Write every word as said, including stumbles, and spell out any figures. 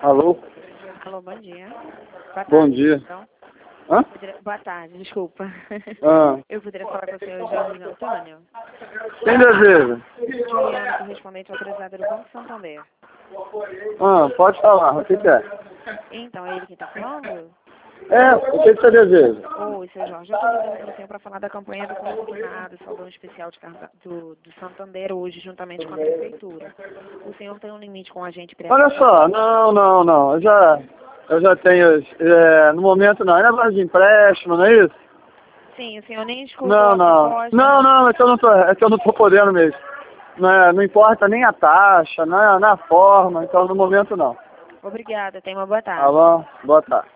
Alô? Alô, bom dia. Boa Bom tarde, dia. então. Hã? Poderia- Boa tarde, desculpa. Ah. Eu poderia falar com o senhor Jorge Antônio? Quem deseja? Juliana, correspondente autorizada do Banco Santander. Ah, pode falar. O que que é? Então, é ele quem está falando? É, o que que você deseja? Oi, seu Jorge, eu estou ligando para o senhor para falar da campanha do consignado, saldão especial de carga do, do Santander hoje, juntamente com a prefeitura. O senhor tem um limite com o agente Olha pré-aprovado? só, não, não, não. Eu já, eu já tenho, é, no momento não. É negócio de empréstimo, não é isso? Sim, o senhor nem escutou Não, a não. proposta? Não, não, é que eu não tô, é que eu não tô podendo mesmo. Não, é, não importa nem a taxa, não é, na forma, então no momento não. Obrigada, tenha uma boa Tá tarde. bom? Boa tarde.